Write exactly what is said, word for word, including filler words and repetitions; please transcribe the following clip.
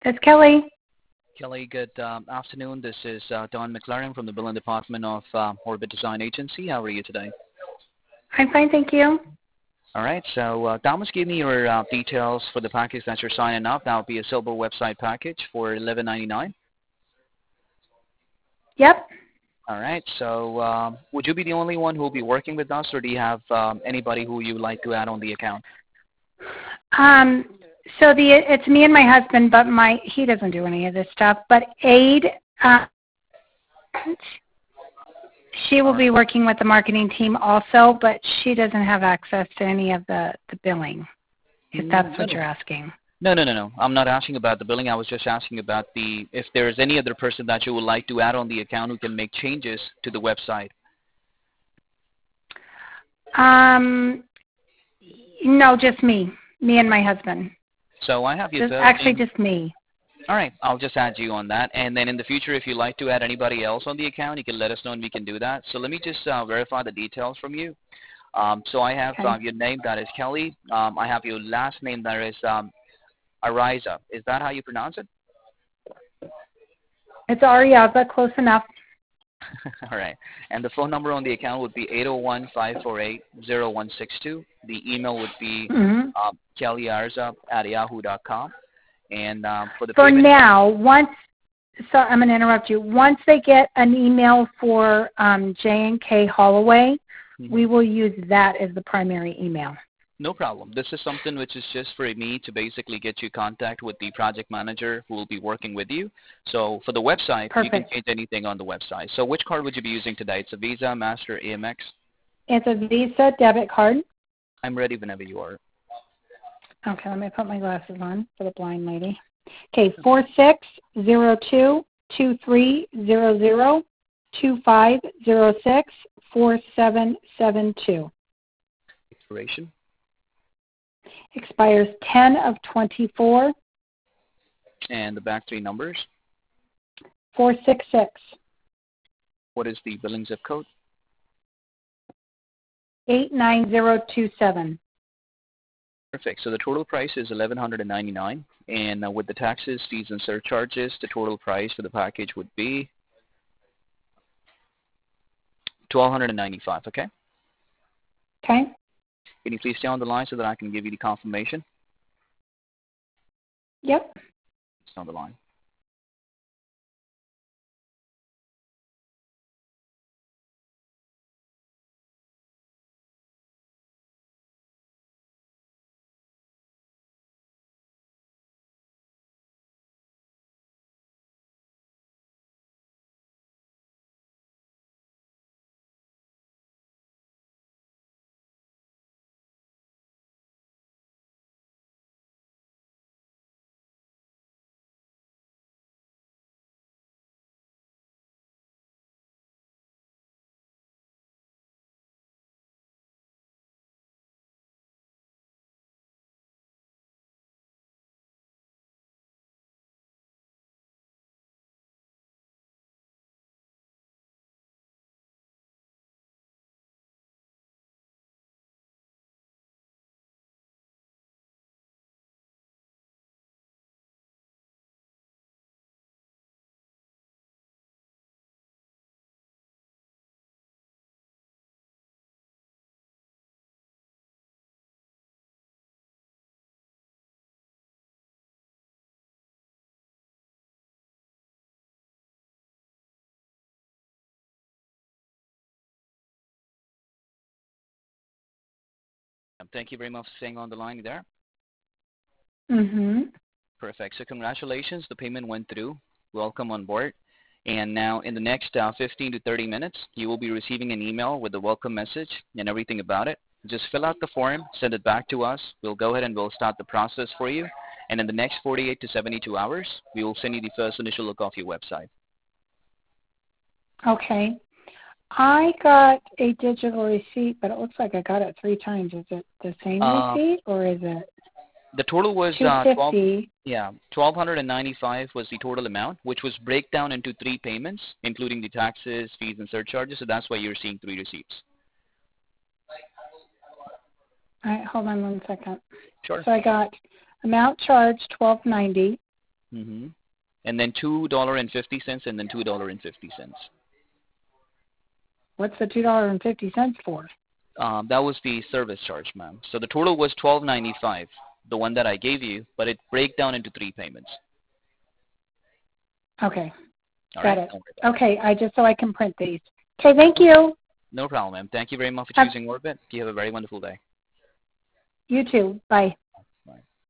It's Kelly. Kelly, good um, afternoon. This is uh, Don McLaren from the Billing Department of uh, Orbit Design Agency. How are you today? I'm fine, thank you. All right, so uh, Thomas gave me your uh, details for the package that you're signing up. That would be a silver website package for eleven ninety-nine. Yep. All right, so um, would you be the only one who will be working with us, or do you have um, anybody who you would like to add on the account? Um, so the it's me and my husband, but my he doesn't do any of this stuff. But Aid, uh, she will be working with the marketing team also, but she doesn't have access to any of the, the billing, if that's No, what no. you're asking. No, no, no, no. I'm not asking about the billing. I was just asking about the if there's any other person that you would like to add on the account who can make changes to the website. Um, no, just me. Me and my husband. So I have your Just, first actually, name. just me. All right, I'll just add you on that. And then in the future, if you'd like to add anybody else on the account, you can let us know and we can do that. So let me just uh, verify the details from you. Um, so I have Okay. uh, your name, that is Kelly. Um, I have your last name, that is um, Ariza. Is that how you pronounce it? It's Ariaza, close enough. All right. And the phone number on the account would be eight oh one, five four eight, oh one six two. The email would be Mm-hmm. um, kellyarza at yahoo dot com. And um, for the For payment, now, once, so I'm going to interrupt you. Once they get an email for um, J and K Holloway, mm-hmm. we will use that as the primary email. No problem. This is something which is just for me to basically get you contact with the project manager who will be working with you. So for the website, Perfect. you can change anything on the website. So which card would you be using today? It's a Visa, Master, A M X? It's a Visa debit card. I'm ready whenever you are. Okay, let me put my glasses on for the blind lady. Okay, four six zero two two three zero zero two five zero six four seven seven two. Expiration? Expires ten of twenty-four. And the back three numbers? four six six. What is the billing zip code? eight nine zero two seven. Perfect. So the total price is eleven ninety-nine dollars, and uh, with the taxes, fees, and surcharges, the total price for the package would be twelve ninety-five dollars, okay? Okay. Can you please stay on the line so that I can give you the confirmation? Yep. Stay on the line. Um, Thank you very much for staying on the line there. Mm-hmm. Perfect. So congratulations. The payment went through. Welcome on board. And now in the next uh, fifteen to thirty minutes, you will be receiving an email with the welcome message and everything about it. Just fill out the form, send it back to us. We'll go ahead and we'll start the process for you. And in the next forty-eight to seventy-two hours, we will send you the first initial look of your website. Okay. I got a digital receipt, but it looks like I got it three times. Is it the same Uh, receipt or is it The total was two uh, twelve. fifty? Yeah, twelve ninety-five was the total amount, which was breakdown into three payments, including the taxes, fees, and surcharges. So that's why you're seeing three receipts. All right, hold on one second. Sure. So I got amount charged twelve ninety. Mm-hmm. And then two dollars and fifty cents and then two dollars and fifty cents. What's the two dollars and fifty cents for? Um, that was the service charge, ma'am. So the total was twelve ninety-five, the one that I gave you, but it break down into three payments. Okay. All Got right? it. Okay, I just so I can print these. Okay, thank you. No problem, ma'am. Thank you very much for Have, choosing Orbit. You have a very wonderful day. you too. Bye.